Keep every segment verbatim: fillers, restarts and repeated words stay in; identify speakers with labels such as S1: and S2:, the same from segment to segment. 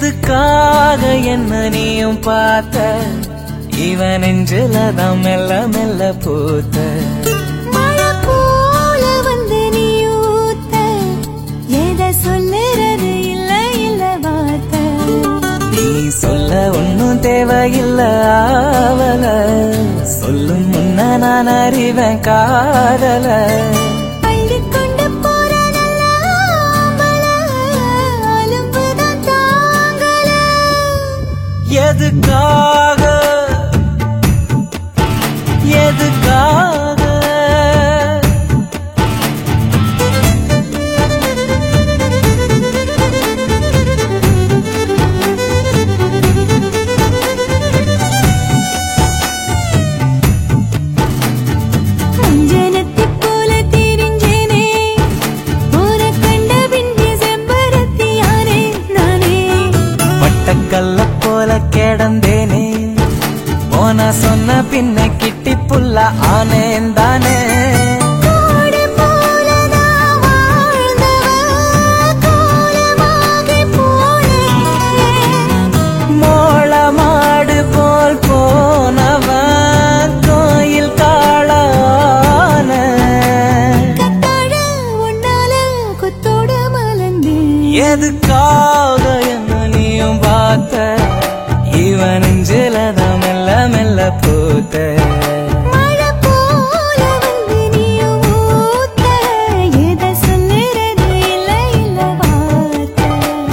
S1: எதுக்காக என்ன நீயும் பார்த்த இவன் நெஞ்சிலதான் மெல்ல மெல்ல பூத்த
S2: மழை போல வந்து நீ ஊத்த எதை சொல்லுறது இல்ல இல்ல வார்த்தை
S1: நீ சொல்ல ஒன்னும் தேவையில்ல ஆவல சொல்லும் முன்ன நான் அறிவேன் காதல எதுக்காக எதுக்காக
S2: அஞ்சனத்தை போல தெரிஞ்சேனே ஒரு கண்ட பின்னி செம்பருத்தியானே நானே
S1: பட்டக்கல்ல போல கிடந்தேனே போன சொன்ன பின்ன கிட்டி புல்ல ஆனேன் தானே மோள மாடு போல் போனவன் கோயில் காளான எதுக்காக என்ன நீயும் பார்த்த இவன் நெஞ்சிலதான் மெல்ல மெல்ல பூத்த
S2: மழை போல வந்து நீ ஊத்த எதை சொல்லுறது இல்ல இல்ல வார்த்தை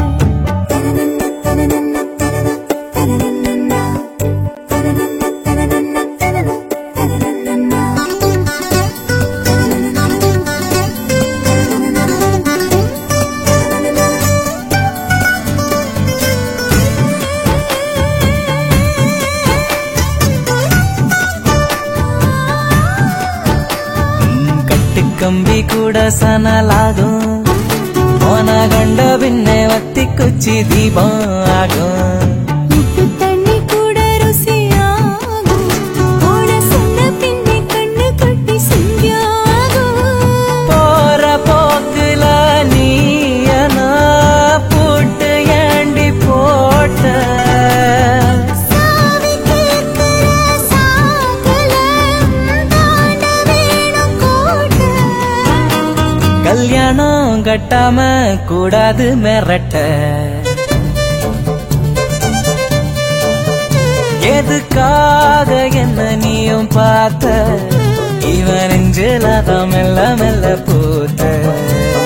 S1: கம்பி கூட சனலாகும் போன கண்ட பின்னே வத்தி குச்சி தீபம் ஆகும்
S2: உப்பு தண்ணி கூட ருசியாகும் போன சொன்ன பின்னே கண்ணு கட்டி சிங்கியாகும்
S1: போற போக்குல நீயனா போட்டு ஏண்டி போட்ட
S2: சாவி கேட்கிற சாக்கல தாண்ட வேணும் கோட்டை
S1: கல்யாணம் கட்டாம கூடாது மிரட்ட எதுக்காக என்ன நீயும் பார்த்த இவன் நெஞ்சிலதான் மெல்ல மெல்ல பூத்த